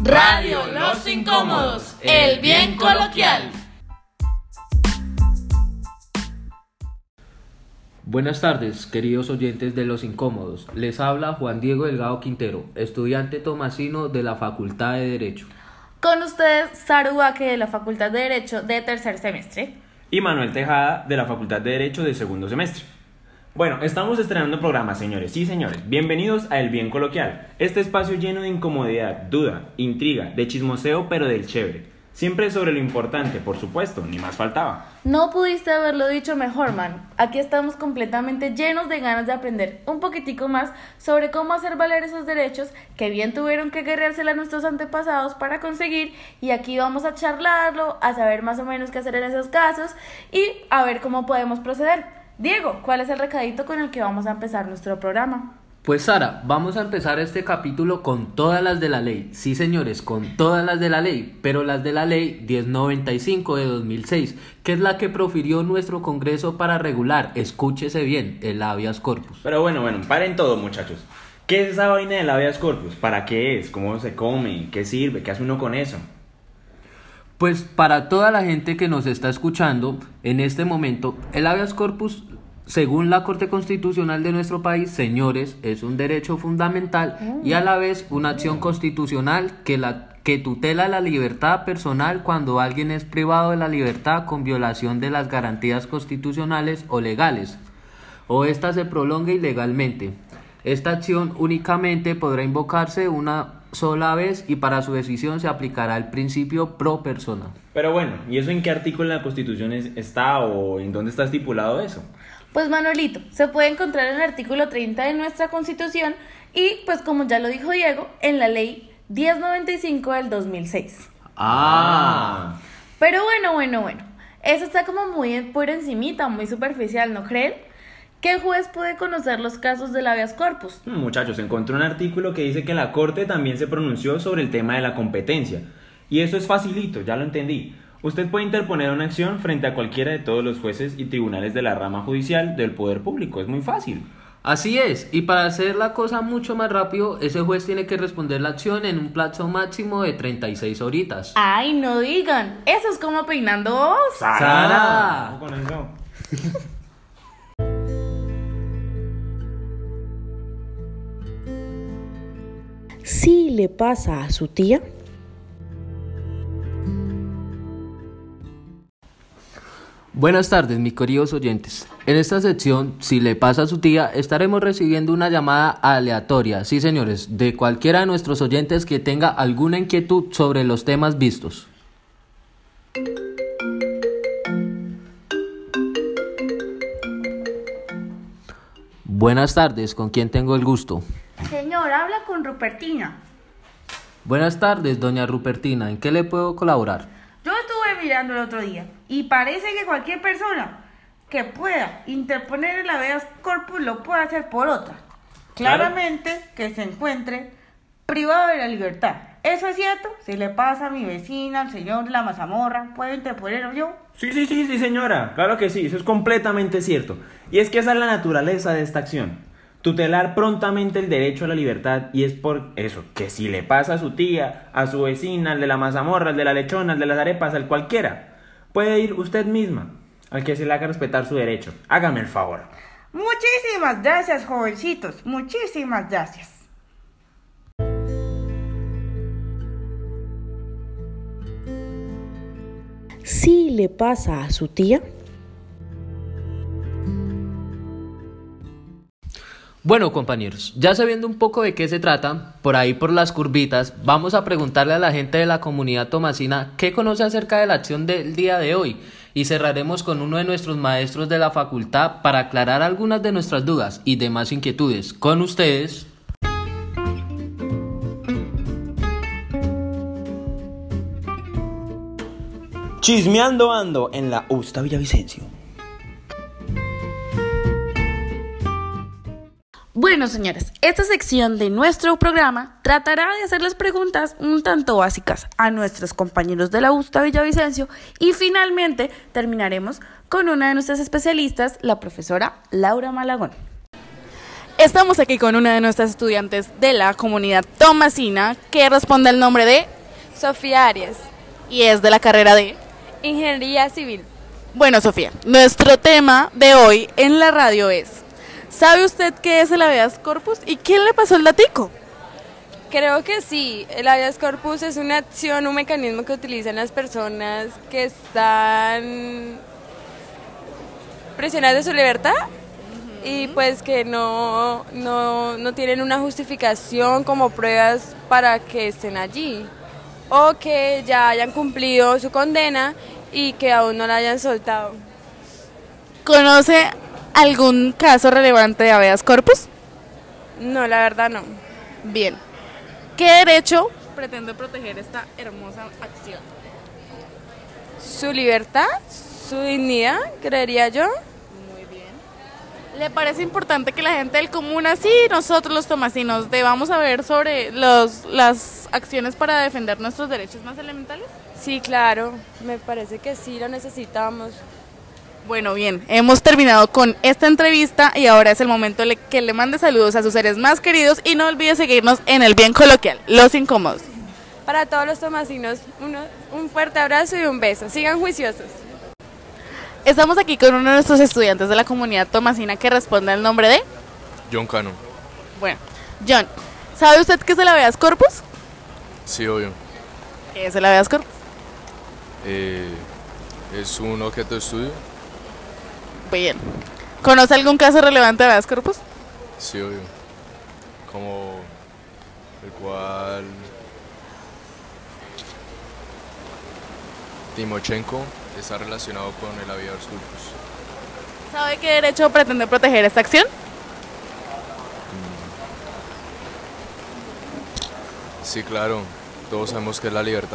Radio Los Incómodos, el bien coloquial. Buenas tardes, queridos oyentes de Los Incómodos. Les habla Juan Diego Delgado Quintero, estudiante tomasino de la Facultad de Derecho. Con ustedes, Saru Baque de la Facultad de Derecho de tercer semestre. Y Manuel Tejada de la Facultad de Derecho de segundo semestre. Bueno, estamos estrenando programa, señores. Sí, señores. Bienvenidos a El Bien Coloquial. Este espacio lleno de incomodidad, duda, intriga, de chismoseo, pero del chévere. Siempre sobre lo importante, por supuesto, ni más faltaba. No pudiste haberlo dicho mejor, Manu. Aquí estamos completamente llenos de ganas de aprender un poquitico más sobre cómo hacer valer esos derechos que bien tuvieron que guerreársela a nuestros antepasados para conseguir, y aquí vamos a charlarlo, a saber más o menos qué hacer en esos casos y a ver cómo podemos proceder. Diego, ¿cuál es el recadito con el que vamos a empezar nuestro programa? Pues Sara, vamos a empezar este capítulo con todas las de la ley. Sí, señores, con todas las de la ley, pero las de la ley 1095 de 2006, que es la que profirió nuestro Congreso para regular, escúchese bien, el habeas corpus. Pero bueno, paren todo, muchachos. ¿Qué es esa vaina del habeas corpus? ¿Para qué es? ¿Cómo se come? ¿Qué sirve? ¿Qué hace uno con eso? Pues para toda la gente que nos está escuchando en este momento, el habeas corpus, según la Corte Constitucional de nuestro país, señores, es un derecho fundamental y a la vez una acción constitucional que tutela la libertad personal cuando alguien es privado de la libertad con violación de las garantías constitucionales o legales, o ésta se prolongue ilegalmente. Esta acción únicamente podrá invocarse una sola vez y para su decisión se aplicará el principio pro persona. Pero bueno, ¿y eso en qué artículo de la Constitución está o en dónde está estipulado eso? Pues Manuelito, se puede encontrar en el artículo 30 de nuestra Constitución y, pues como ya lo dijo Diego, en la ley 1095 del 2006. Pero bueno, eso está como muy por encimita, muy superficial, ¿no creen? ¿Qué juez puede conocer los casos del habeas corpus? Muchachos, encontré un artículo que dice que la Corte también se pronunció sobre el tema de la competencia. Y eso es facilito, ya lo entendí. Usted puede interponer una acción frente a cualquiera de todos los jueces y tribunales de la rama judicial del poder público. Es muy fácil. Así es, y para hacer la cosa mucho más rápido, ese juez tiene que responder la acción en un plazo máximo de 36 horitas. ¡Ay, no digan! Eso es como peinando vos. ¡Sara! Con eso. ¿Sí le pasa a su tía? Buenas tardes, mis queridos oyentes. En esta sección, si le pasa a su tía, estaremos recibiendo una llamada aleatoria, sí señores, de cualquiera de nuestros oyentes que tenga alguna inquietud sobre los temas vistos. Buenas tardes, ¿con quién tengo el gusto? Señor, habla con Rupertina. Buenas tardes, doña Rupertina, ¿en qué le puedo colaborar? Yo estuve mirando el otro día y parece que cualquier persona que pueda interponer el habeas corpus lo puede hacer por otra. Claramente que se encuentre privado de la libertad. ¿Eso es cierto? Si le pasa a mi vecina, al señor de la mazamorra, ¿puedo interponer yo? Sí, señora. Claro que sí, eso es completamente cierto. Y es que esa es la naturaleza de esta acción. Tutelar prontamente el derecho a la libertad, y es por eso que si le pasa a su tía, a su vecina, al de la mazamorra, al de la lechona, al de las arepas, al cualquiera, puede ir usted misma, al que se le haga respetar su derecho. Hágame el favor. Muchísimas gracias, jovencitos. Muchísimas gracias. ¿Sí le pasa a su tía? Bueno, compañeros, ya sabiendo un poco de qué se trata, por ahí por las curvitas, vamos a preguntarle a la gente de la comunidad tomasina qué conoce acerca de la acción del día de hoy, y cerraremos con uno de nuestros maestros de la facultad para aclarar algunas de nuestras dudas y demás inquietudes. Con ustedes... Chismeando ando en la USTA Villavicencio. Bueno, señores, esta sección de nuestro programa tratará de hacerles preguntas un tanto básicas a nuestros compañeros de la USTA Villavicencio y finalmente terminaremos con una de nuestras especialistas, la profesora Laura Malagón. Estamos aquí con una de nuestras estudiantes de la comunidad tomasina que responde al nombre de Sofía Arias, y es de la carrera de... Ingeniería Civil. Bueno, Sofía, nuestro tema de hoy en la radio es: ¿sabe usted qué es el habeas corpus y quién le pasó el datico? Creo que sí, el habeas corpus es una acción, un mecanismo que utilizan las personas que están prisioneras de su libertad y pues que no tienen una justificación como pruebas para que estén allí, o que ya hayan cumplido su condena y que aún no la hayan soltado. ¿Conoce algún caso relevante de habeas corpus? No, la verdad no. Bien. ¿Qué derecho pretende proteger esta hermosa acción? Su libertad, su dignidad, creería yo. ¿Le parece importante que la gente del común, así nosotros los tomasinos, debamos saber sobre las acciones para defender nuestros derechos más elementales? Sí, claro, me parece que sí lo necesitamos. Bueno, bien, hemos terminado con esta entrevista y ahora es el momento que le mande saludos a sus seres más queridos y no olvide seguirnos en el bien coloquial, Los Incómodos. Para todos los tomasinos, un fuerte abrazo y un beso. Sigan juiciosos. Estamos aquí con uno de nuestros estudiantes de la comunidad tomasina que responde al nombre de... John Cano. Bueno, John, ¿sabe usted qué es el habeas corpus? Sí, obvio. ¿Qué es el habeas corpus? Es un objeto de estudio. Bien. ¿Conoce algún caso relevante de habeas corpus? Sí, obvio. Como el cual Timochenko está relacionado con el habeas corpus. ¿Sabe qué derecho pretende proteger esta acción? Sí, claro. Todos sabemos que es la libertad.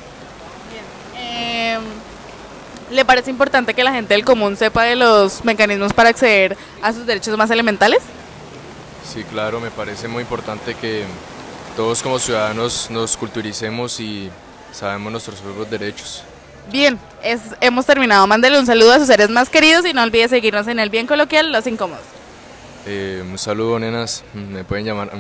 ¿Le parece importante que la gente del común sepa de los mecanismos para acceder a sus derechos más elementales? Sí, claro. Me parece muy importante que todos como ciudadanos nos culturicemos y sabemos nuestros propios derechos. Bien, hemos terminado. Mándele un saludo a sus seres más queridos y no olvide seguirnos en el bien coloquial, Los Incómodos. Un saludo, nenas. Me pueden llamar.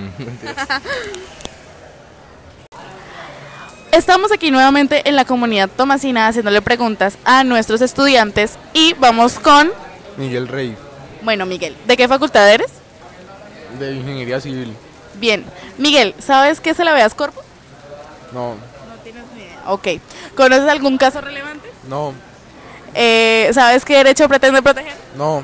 Estamos aquí nuevamente en la comunidad tomasina haciéndole preguntas a nuestros estudiantes y vamos con... Miguel Rey, Bueno, Miguel, ¿de qué facultad eres? de Ingeniería Civil. Bien, Miguel, ¿sabes qué es el habeas corpus? No, No tienes ni idea. Ok, ¿conoces algún caso relevante? no, ¿Sabes qué derecho pretende proteger? no.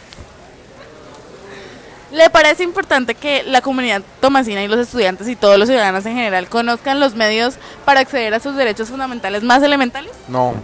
¿Le parece importante que la comunidad tomasina y los estudiantes y todos los ciudadanos en general conozcan los medios para acceder a sus derechos fundamentales más elementales? No.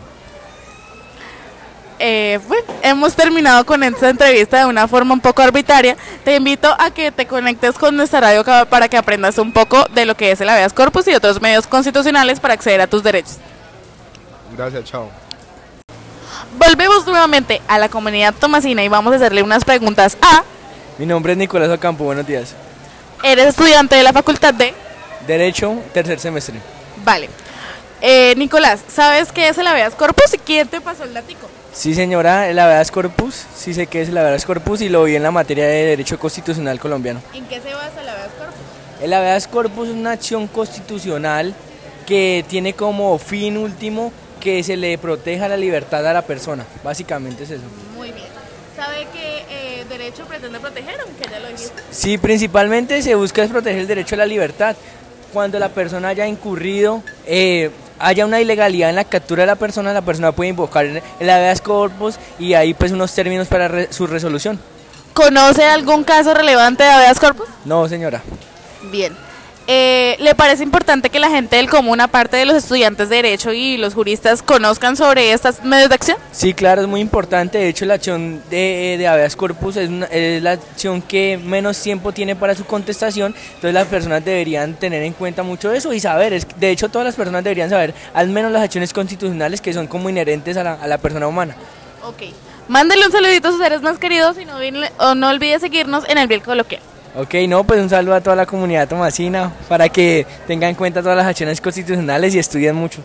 Bueno, hemos terminado con esta entrevista de una forma un poco arbitraria. Te invito a que te conectes con nuestra radio para que aprendas un poco de lo que es el habeas corpus y otros medios constitucionales para acceder a tus derechos. Gracias, chao. Volvemos nuevamente a la comunidad tomasina y vamos a hacerle unas preguntas a... Mi nombre es Nicolás Ocampo, buenos días. Eres estudiante de la facultad de... Derecho, tercer semestre. Vale. Nicolás, ¿sabes qué es el habeas corpus y quién te pasó el datico? Sí, señora, el habeas corpus, sí sé qué es el habeas corpus y lo vi en la materia de Derecho Constitucional colombiano. ¿En qué se basa el habeas corpus? El habeas corpus es una acción constitucional que tiene como fin último que se le proteja la libertad a la persona, básicamente es eso. Muy bien. ¿Sabe qué derecho pretende proteger, aunque ya lo dijiste? Sí, principalmente se busca es proteger el derecho a la libertad. Cuando la persona haya incurrido, haya una ilegalidad en la captura de la persona puede invocar el habeas corpus y hay pues unos términos para su resolución. ¿Conoce algún caso relevante de habeas corpus? No, señora. Bien. ¿Le parece importante que la gente del común, aparte de los estudiantes de Derecho y los juristas, conozcan sobre estos medios de acción? Sí, claro, es muy importante. De hecho, la acción de habeas corpus es la acción que menos tiempo tiene para su contestación. Entonces, las personas deberían tener en cuenta mucho eso y saber. De hecho, todas las personas deberían saber al menos las acciones constitucionales que son como inherentes a la persona humana. Ok. Mándele un saludito a sus seres más queridos y no olvide seguirnos en el bien coloquial. Ok, no, pues un saludo a toda la comunidad tomasina para que tengan en cuenta todas las acciones constitucionales y estudien mucho.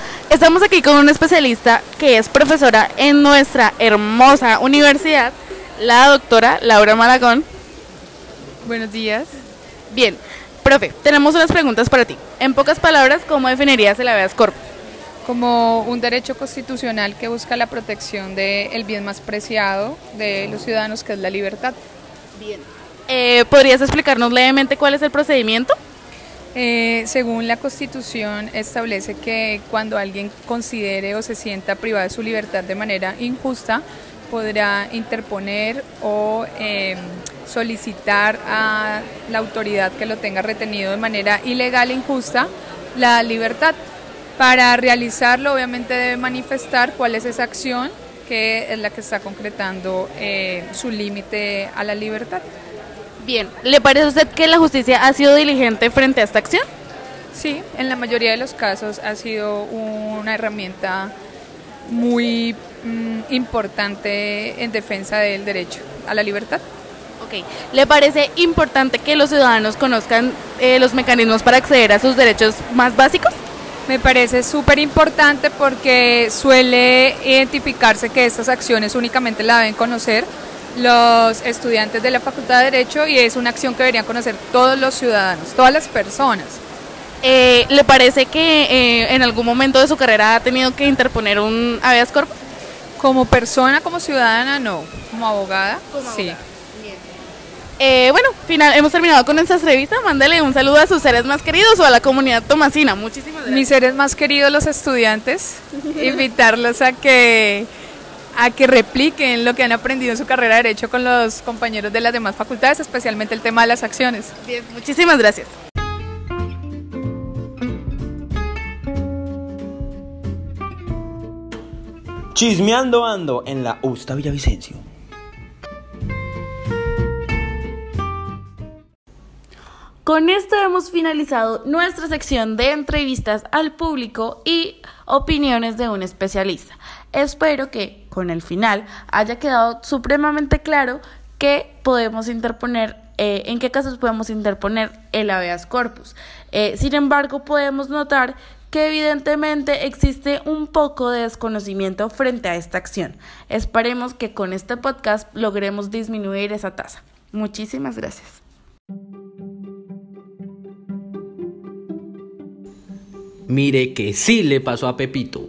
Estamos aquí con una especialista que es profesora en nuestra hermosa universidad la doctora Laura Malagón. Buenos días. Bien, profe, tenemos unas preguntas para ti. En pocas palabras, ¿cómo definirías el habeas corpus? Como un derecho constitucional que busca la protección del bien más preciado de los ciudadanos, que es la libertad. Bien. ¿Podrías explicarnos levemente cuál es el procedimiento? Según la Constitución establece que cuando alguien considere o se sienta privado de su libertad de manera injusta, podrá interponer o solicitar a la autoridad que lo tenga retenido de manera ilegal e injusta la libertad. Para realizarlo, obviamente debe manifestar cuál es esa acción que es la que está concretando su límite a la libertad. Bien, ¿le parece a usted que la justicia ha sido diligente frente a esta acción? Sí, en la mayoría de los casos ha sido una herramienta muy importante en defensa del derecho a la libertad. Ok, ¿le parece importante que los ciudadanos conozcan los mecanismos para acceder a sus derechos más básicos? Me parece súper importante porque suele identificarse que estas acciones únicamente la deben conocer los estudiantes de la Facultad de Derecho y es una acción que deberían conocer todos los ciudadanos, todas las personas. ¿Le parece que en algún momento de su carrera ha tenido que interponer un habeas corpus? Como persona, como ciudadana, no. Como abogada, sí. Bueno, hemos terminado con nuestra entrevista. Mándale un saludo a sus seres más queridos o a la comunidad tomasina. Muchísimas gracias. Mis seres más queridos, los estudiantes, invitarlos a que repliquen lo que han aprendido en su carrera de Derecho con los compañeros de las demás facultades, especialmente el tema de las acciones. Bien, muchísimas gracias. Chismeando ando en la USTA Villavicencio. Con esto hemos finalizado nuestra sección de entrevistas al público y opiniones de un especialista. Espero que con el final haya quedado supremamente claro que podemos interponer, en qué casos podemos interponer el habeas corpus. Sin embargo, podemos notar que evidentemente existe un poco de desconocimiento frente a esta acción. Esperemos que con este podcast logremos disminuir esa tasa. Muchísimas gracias. Mire que sí le pasó a Pepito.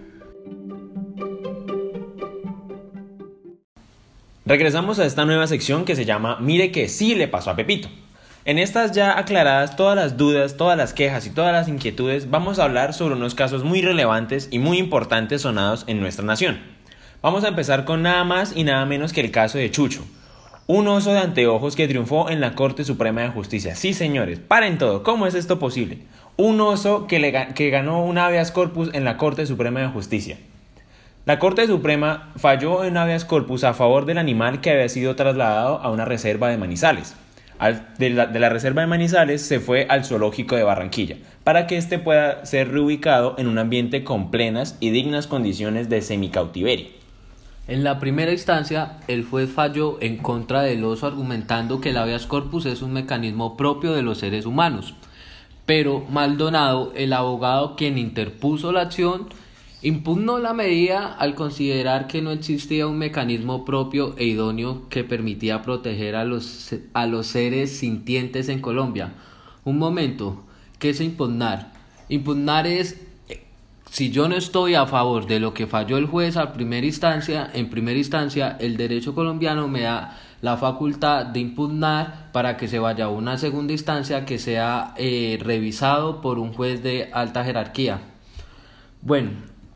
Regresamos a esta nueva sección que se llama Mire que sí le pasó a Pepito. En estas ya aclaradas todas las dudas, todas las quejas y todas las inquietudes, vamos a hablar sobre unos casos muy relevantes y muy importantes sonados en nuestra nación. Vamos a empezar con nada más y nada menos que el caso de Chucho, un oso de anteojos que triunfó en la Corte Suprema de Justicia. Sí, señores, paren todo, ¿cómo es esto posible? Un oso que ganó un habeas corpus en la Corte Suprema de Justicia. La Corte Suprema falló en habeas corpus a favor del animal que había sido trasladado a una reserva de Manizales. De la reserva de Manizales se fue al zoológico de Barranquilla, para que éste pueda ser reubicado en un ambiente con plenas y dignas condiciones de semicautiverio. En la primera instancia, el juez falló en contra del oso argumentando que el habeas corpus es un mecanismo propio de los seres humanos. Pero Maldonado, el abogado quien interpuso la acción, impugnó la medida al considerar que no existía un mecanismo propio e idóneo que permitía proteger a los seres sintientes en Colombia. Un momento, ¿qué es impugnar? Impugnar es, si yo no estoy a favor de lo que falló el juez en primera instancia, el derecho colombiano me da la facultad de impugnar para que se vaya a una segunda instancia que sea revisado por un juez de alta jerarquía. Bueno,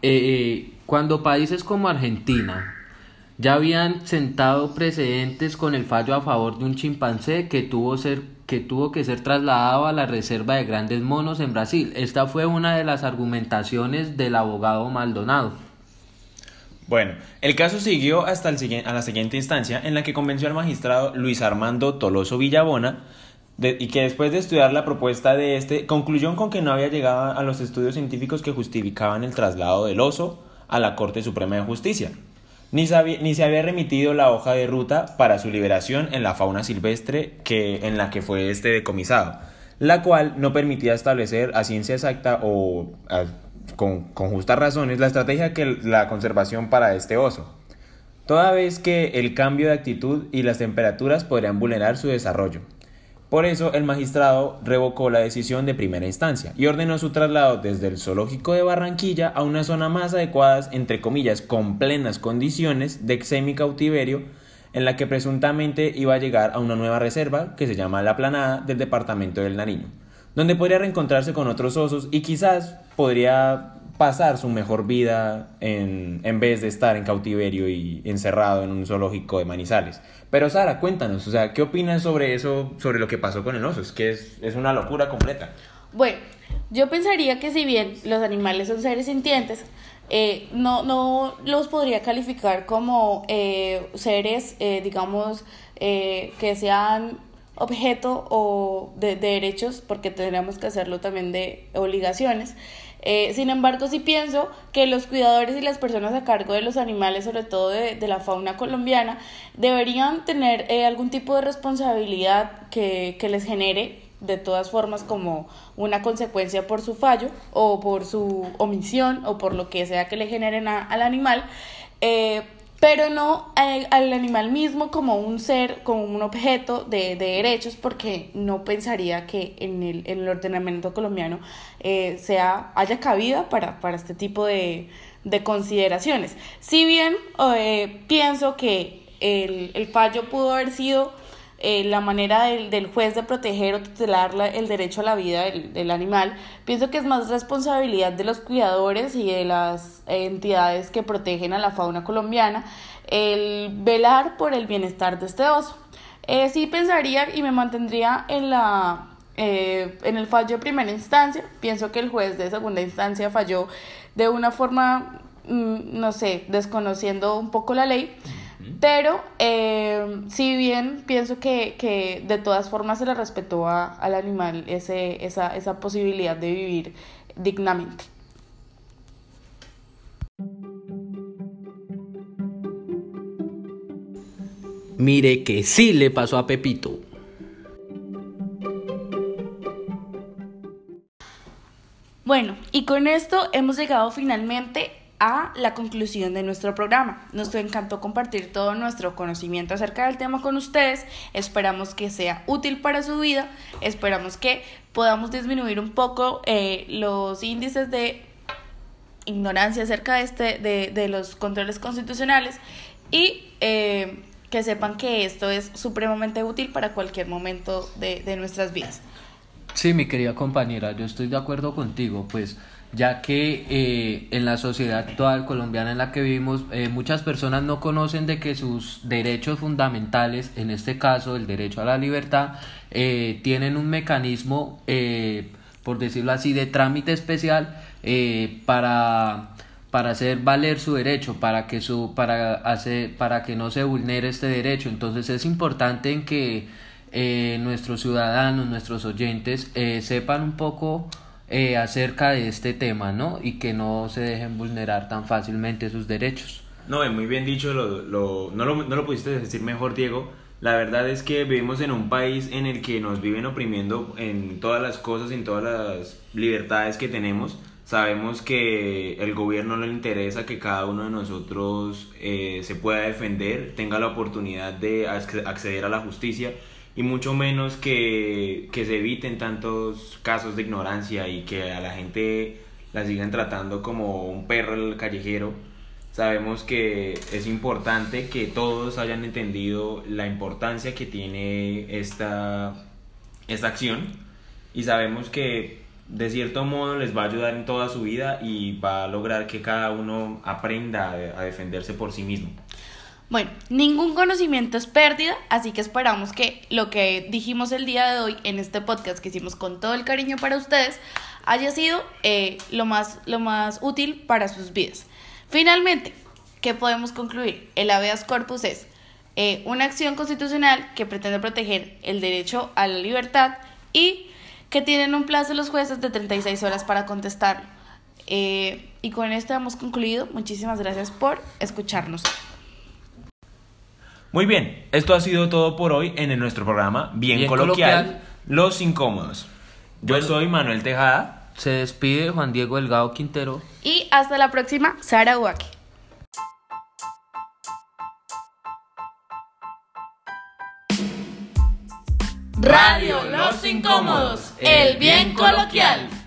cuando países como Argentina ya habían sentado precedentes con el fallo a favor de un chimpancé que tuvo que ser trasladado a la reserva de Grandes Monos en Brasil. Esta fue una de las argumentaciones del abogado Maldonado. Bueno, el caso siguió hasta a la siguiente instancia, en la que convenció al magistrado Luis Armando Toloso Villabona y que después de estudiar la propuesta de concluyó con que no había llegado a los estudios científicos que justificaban el traslado del oso a la Corte Suprema de Justicia, ni se había remitido la hoja de ruta para su liberación en la fauna silvestre en la que fue decomisado, la cual no permitía establecer a ciencia exacta o con justas razones la estrategia que la conservación para este oso. toda vez que el cambio de actitud y las temperaturas podrían vulnerar su desarrollo. Por eso el magistrado revocó la decisión de primera instancia y ordenó su traslado desde el zoológico de Barranquilla a una zona más adecuada, entre comillas, con plenas condiciones de semi-cautiverio, en la que presuntamente iba a llegar a una nueva reserva que se llama La Planada del departamento del Nariño, donde podría reencontrarse con otros osos y quizás podría pasar su mejor vida en vez de estar en cautiverio y encerrado en un zoológico de Manizales. Pero Sara, cuéntanos, o sea, ¿qué opinas sobre eso, sobre lo que pasó con el oso? Es que es una locura completa. Bueno, yo pensaría que si bien los animales son seres sintientes, no los podría calificar como seres, digamos, que sean objeto o de derechos, porque tendríamos que hacerlo también de obligaciones. Sin embargo, sí pienso que los cuidadores y las personas a cargo de los animales, sobre todo de la fauna colombiana, deberían tener algún tipo de responsabilidad que les genere, de todas formas, como una consecuencia por su fallo o por su omisión o por lo que sea que le generen al animal, pero no al animal mismo como un ser, como un objeto de derechos, porque no pensaría que en el ordenamiento colombiano haya cabida para este tipo de consideraciones. Si bien pienso que el fallo pudo haber sido la manera del juez de proteger o tutelar el derecho a la vida del animal, pienso que es más responsabilidad de los cuidadores y de las entidades que protegen a la fauna colombiana el velar por el bienestar de este oso. Sí pensaría y me mantendría en el fallo de primera instancia. Pienso que el juez de segunda instancia falló de una forma, no sé, desconociendo un poco la ley. Pero si bien pienso que de todas formas se le respetó al animal esa posibilidad de vivir dignamente. Mire que sí le pasó a Pepito. Bueno, y con esto hemos llegado finalmente a la conclusión de nuestro programa. Nos encantó compartir todo nuestro conocimiento acerca del tema con ustedes. Esperamos que sea útil para su vida. Esperamos que podamos disminuir un poco los índices de ignorancia acerca de los controles constitucionales y que sepan que esto es supremamente útil para cualquier momento de nuestras vidas. Sí, mi querida compañera, yo estoy de acuerdo contigo, pues ya que en la sociedad actual colombiana en la que vivimos, muchas personas no conocen de que sus derechos fundamentales, en este caso el derecho a la libertad, tienen un mecanismo, por decirlo así, de trámite especial para hacer valer su derecho, para que no se vulnere este derecho. Entonces es importante en que nuestros ciudadanos, nuestros oyentes sepan un poco acerca de este tema, ¿no? Y que no se dejen vulnerar tan fácilmente sus derechos. No, muy bien dicho, no lo pudiste decir mejor, Diego. La verdad es que vivimos en un país en el que nos viven oprimiendo en todas las cosas, en todas las libertades que tenemos. Sabemos que el gobierno no le interesa que cada uno de nosotros se pueda defender, tenga la oportunidad de acceder a la justicia, y mucho menos que se eviten tantos casos de ignorancia y que a la gente la sigan tratando como un perro callejero. Sabemos que es importante que todos hayan entendido la importancia que tiene esta acción, y sabemos que de cierto modo les va a ayudar en toda su vida y va a lograr que cada uno aprenda a defenderse por sí mismo. Bueno, ningún conocimiento es pérdida, así que esperamos que lo que dijimos el día de hoy en este podcast que hicimos con todo el cariño para ustedes haya sido lo más útil para sus vidas. Finalmente, ¿qué podemos concluir? El habeas corpus es una acción constitucional que pretende proteger el derecho a la libertad y que tienen un plazo los jueces de 36 horas para contestarlo. Y con esto hemos concluido. Muchísimas gracias por escucharnos. Muy bien, esto ha sido todo por hoy en nuestro programa Bien Coloquial, Los Incómodos. Yo soy Manuel Tejada. Se despide Juan Diego Delgado Quintero. Y hasta la próxima, Sara Ubaque. Radio Los Incómodos, el bien coloquial.